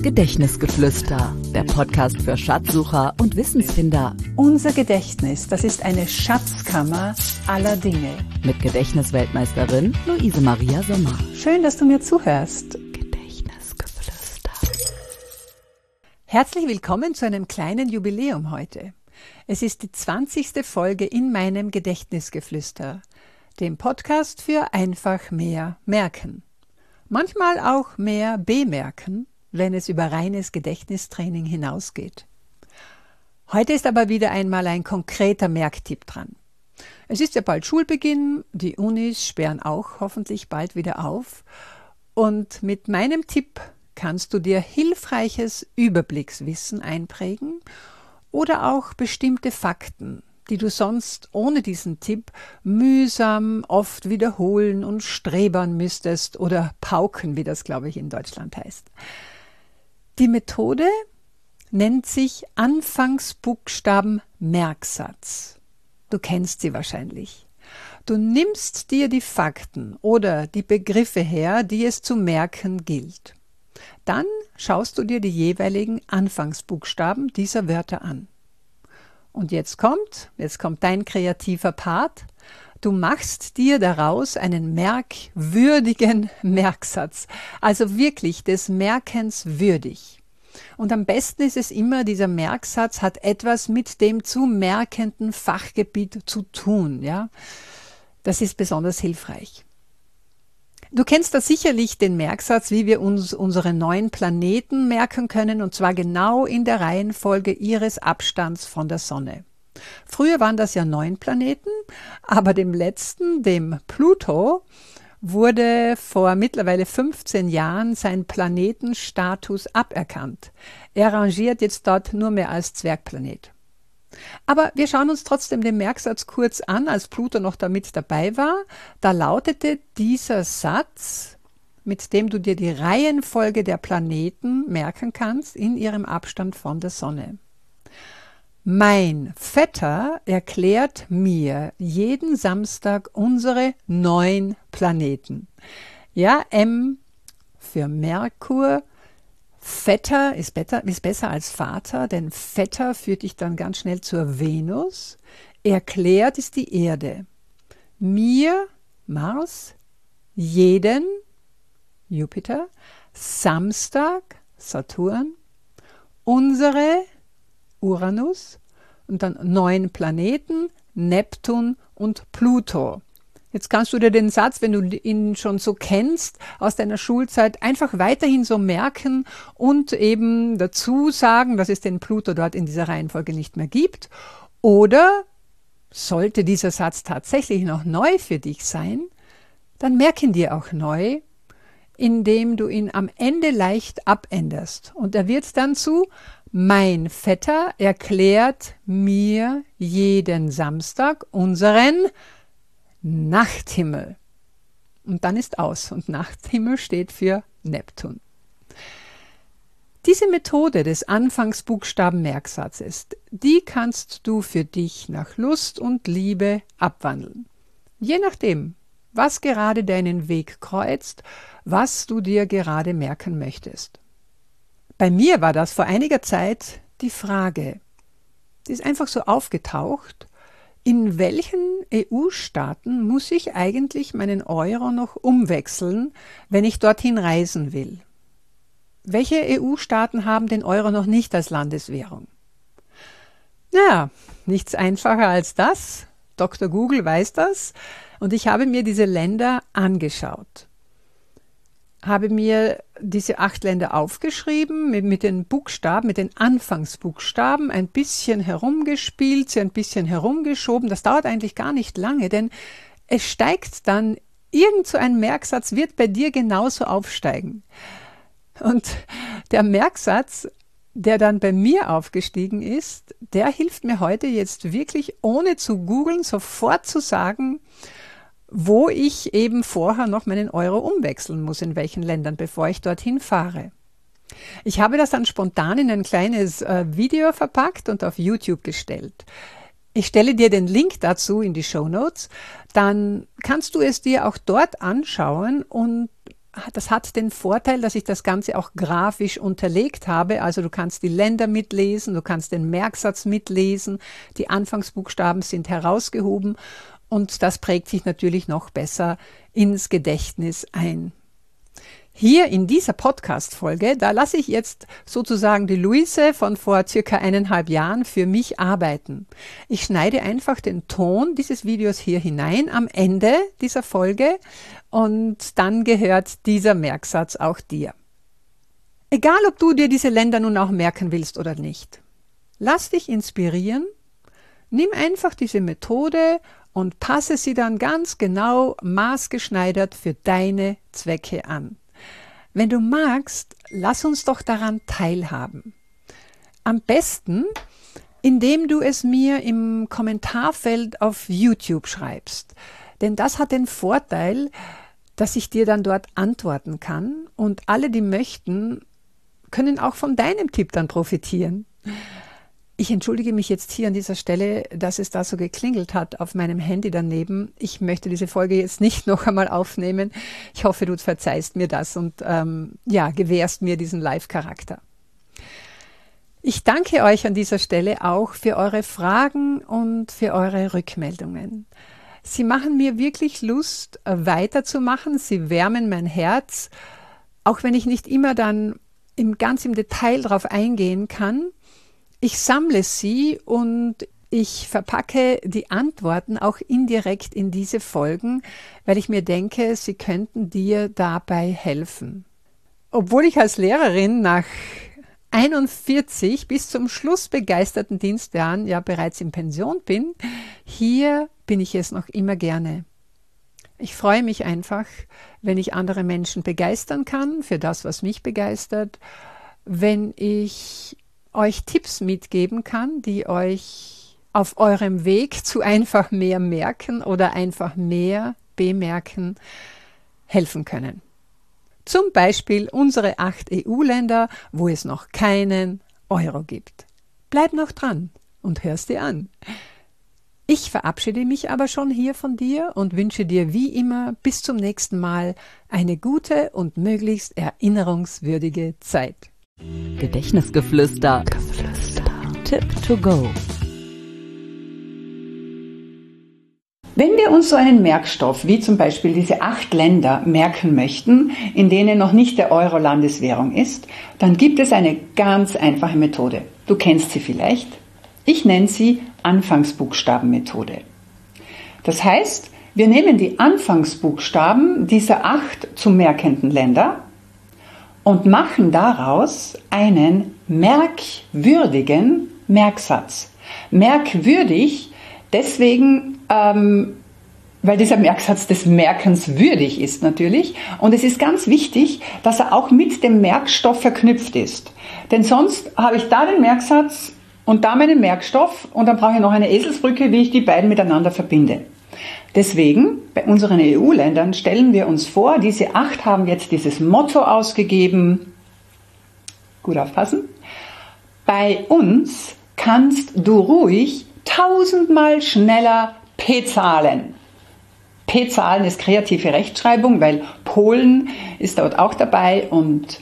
Gedächtnisgeflüster, der Podcast für Schatzsucher und Wissensfinder. Unser Gedächtnis, das ist eine Schatzkammer aller Dinge. Mit Gedächtnisweltmeisterin Luise Maria Sommer. Schön, dass du mir zuhörst. Gedächtnisgeflüster. Herzlich willkommen zu einem kleinen Jubiläum heute. Es ist die 20. Folge in meinem Gedächtnisgeflüster, dem Podcast für einfach mehr merken. Manchmal auch mehr bemerken, wenn es über reines Gedächtnistraining hinausgeht. Heute ist aber wieder einmal ein konkreter Merktipp dran. Es ist ja bald Schulbeginn, die Unis sperren auch hoffentlich bald wieder auf und mit meinem Tipp kannst du dir hilfreiches Überblickswissen einprägen oder auch bestimmte Fakten, die du sonst ohne diesen Tipp mühsam oft wiederholen und strebern müsstest oder pauken, wie das, glaube ich, in Deutschland heißt. Die Methode nennt sich Anfangsbuchstaben-Merksatz. Du kennst sie wahrscheinlich. Du nimmst dir die Fakten oder die Begriffe her, die es zu merken gilt. Dann schaust du dir die jeweiligen Anfangsbuchstaben dieser Wörter an. Und jetzt kommt dein kreativer Part. Du machst dir daraus einen merkwürdigen Merksatz, also wirklich des Merkens würdig. Und am besten ist es immer, dieser Merksatz hat etwas mit dem zu merkenden Fachgebiet zu tun. Ja? Das ist besonders hilfreich. Du kennst da sicherlich den Merksatz, wie wir uns unsere 9 Planeten merken können, und zwar genau in der Reihenfolge ihres Abstands von der Sonne. Früher waren das ja 9 Planeten, aber dem letzten, dem Pluto, wurde vor mittlerweile 15 Jahren sein Planetenstatus aberkannt. Er rangiert jetzt dort nur mehr als Zwergplanet. Aber wir schauen uns trotzdem den Merksatz kurz an, als Pluto noch damit dabei war. Da lautete dieser Satz, mit dem du dir die Reihenfolge der Planeten merken kannst in ihrem Abstand von der Sonne. Mein Vetter erklärt mir jeden Samstag unsere 9 Planeten. Ja, M für Merkur. Vetter ist besser als Vater, denn Vetter führt dich dann ganz schnell zur Venus. Erklärt ist die Erde. Mir, Mars, jeden, Jupiter, Samstag, Saturn, unsere, Uranus und dann 9 Planeten, Neptun und Pluto. Jetzt kannst du dir den Satz, wenn du ihn schon so kennst, aus deiner Schulzeit einfach weiterhin so merken und eben dazu sagen, dass es den Pluto dort in dieser Reihenfolge nicht mehr gibt. Oder sollte dieser Satz tatsächlich noch neu für dich sein, dann merk ihn dir auch neu, indem du ihn am Ende leicht abänderst. Und er wird dann zu: Mein Vetter erklärt mir jeden Samstag unseren Nachthimmel. Und dann ist aus. Und Nachthimmel steht für Neptun. Diese Methode des Anfangsbuchstaben-Merksatzes, die kannst du für dich nach Lust und Liebe abwandeln. Je nachdem, was gerade deinen Weg kreuzt, was du dir gerade merken möchtest. Bei mir war das vor einiger Zeit die Frage, die ist einfach so aufgetaucht: In welchen EU-Staaten muss ich eigentlich meinen Euro noch umwechseln, wenn ich dorthin reisen will? Welche EU-Staaten haben den Euro noch nicht als Landeswährung? Naja, nichts einfacher als das. Dr. Google weiß das. Und ich habe mir diese Länder angeschaut. Habe mir diese 8 Länder aufgeschrieben, mit den Buchstaben, mit den Anfangsbuchstaben ein bisschen herumgespielt, sie ein bisschen herumgeschoben. Das dauert eigentlich gar nicht lange, denn es steigt dann, irgend so ein Merksatz wird bei dir genauso aufsteigen. Und der Merksatz, der dann bei mir aufgestiegen ist, der hilft mir heute jetzt wirklich, ohne zu googeln, sofort zu sagen, wo ich eben vorher noch meinen Euro umwechseln muss, in welchen Ländern, bevor ich dorthin fahre. Ich habe das dann spontan in ein kleines Video verpackt und auf YouTube gestellt. Ich stelle dir den Link dazu in die Shownotes, dann kannst du es dir auch dort anschauen und das hat den Vorteil, dass ich das Ganze auch grafisch unterlegt habe. Also du kannst die Länder mitlesen, du kannst den Merksatz mitlesen, die Anfangsbuchstaben sind herausgehoben und das prägt sich natürlich noch besser ins Gedächtnis ein. Hier in dieser Podcast-Folge, da lasse ich jetzt sozusagen die Luise von vor circa 1,5 Jahren für mich arbeiten. Ich schneide einfach den Ton dieses Videos hier hinein am Ende dieser Folge und dann gehört dieser Merksatz auch dir. Egal, ob du dir diese Länder nun auch merken willst oder nicht. Lass dich inspirieren, nimm einfach diese Methode und passe sie dann ganz genau maßgeschneidert für deine Zwecke an. Wenn du magst, lass uns doch daran teilhaben. Am besten, indem du es mir im Kommentarfeld auf YouTube schreibst. Denn das hat den Vorteil, dass ich dir dann dort antworten kann und alle, die möchten, können auch von deinem Tipp dann profitieren. Ich entschuldige mich jetzt hier an dieser Stelle, dass es da so geklingelt hat auf meinem Handy daneben. Ich möchte diese Folge jetzt nicht noch einmal aufnehmen. Ich hoffe, du verzeihst mir das und gewährst mir diesen Live-Charakter. Ich danke euch an dieser Stelle auch für eure Fragen und für eure Rückmeldungen. Sie machen mir wirklich Lust, weiterzumachen. Sie wärmen mein Herz, auch wenn ich nicht immer dann ganz im Detail darauf eingehen kann. Ich sammle sie und ich verpacke die Antworten auch indirekt in diese Folgen, weil ich mir denke, sie könnten dir dabei helfen. Obwohl ich als Lehrerin nach 41 bis zum Schluss begeisterten Dienstjahren ja bereits in Pension bin, hier bin ich es noch immer gerne. Ich freue mich einfach, wenn ich andere Menschen begeistern kann für das, was mich begeistert, wenn ich euch Tipps mitgeben kann, die euch auf eurem Weg zu einfach mehr merken oder einfach mehr bemerken helfen können. Zum Beispiel unsere 8 EU-Länder, wo es noch keinen Euro gibt. Bleib noch dran und hör's dir an. Ich verabschiede mich aber schon hier von dir und wünsche dir wie immer bis zum nächsten Mal eine gute und möglichst erinnerungswürdige Zeit. Gedächtnisgeflüster. Tip to go. Wenn wir uns so einen Merkstoff wie zum Beispiel diese 8 Länder merken möchten, in denen noch nicht der Euro Landeswährung ist, dann gibt es eine ganz einfache Methode. Du kennst sie vielleicht. Ich nenne sie Anfangsbuchstabenmethode. Das heißt, wir nehmen die Anfangsbuchstaben dieser 8 zu merkenden Länder und machen daraus einen merkwürdigen Merksatz. Merkwürdig deswegen, weil dieser Merksatz des Merkens würdig ist natürlich. Und es ist ganz wichtig, dass er auch mit dem Merkstoff verknüpft ist. Denn sonst habe ich da den Merksatz und da meinen Merkstoff und dann brauche ich noch eine Eselsbrücke, wie ich die beiden miteinander verbinde. Deswegen, bei unseren EU-Ländern stellen wir uns vor, diese 8 haben jetzt dieses Motto ausgegeben. Gut aufpassen. Bei uns kannst du ruhig 1000-mal schneller P zahlen. P zahlen ist kreative Rechtschreibung, weil Polen ist dort auch dabei und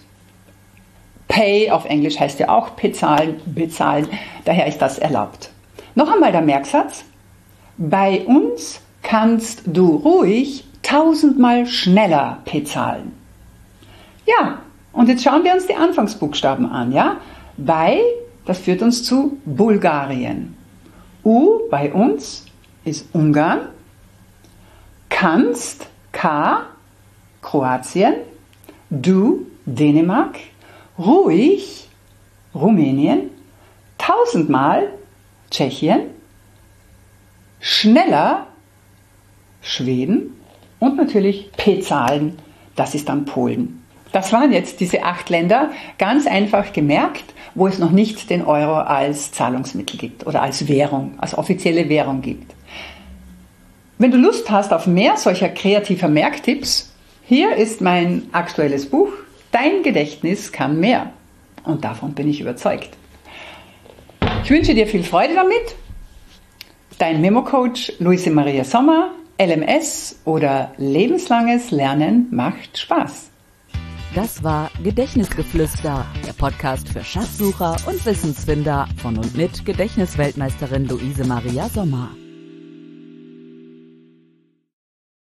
Pay auf Englisch heißt ja auch bezahlen, daher ist das erlaubt. Noch einmal der Merksatz. Bei uns kannst du ruhig 1000-mal schneller bezahlen. Ja, und jetzt schauen wir uns die Anfangsbuchstaben an. Ja? Bei, das führt uns zu Bulgarien. U bei uns ist Ungarn. Kannst, K, Kroatien. Du, Dänemark. Ruhig, Rumänien. 1000-mal, Tschechien. Schneller, Schweden und natürlich P-Zahlen, das ist dann Polen. Das waren jetzt diese 8 Länder, ganz einfach gemerkt, wo es noch nicht den Euro als Zahlungsmittel gibt oder als Währung, als offizielle Währung gibt. Wenn du Lust hast auf mehr solcher kreativer Merktipps, hier ist mein aktuelles Buch, Dein Gedächtnis kann mehr. Und davon bin ich überzeugt. Ich wünsche dir viel Freude damit. Dein Memo-Coach Luise Maria Sommer, LMS oder lebenslanges Lernen macht Spaß. Das war Gedächtnisgeflüster, der Podcast für Schatzsucher und Wissensfinder von und mit Gedächtnisweltmeisterin Luise Maria Sommer.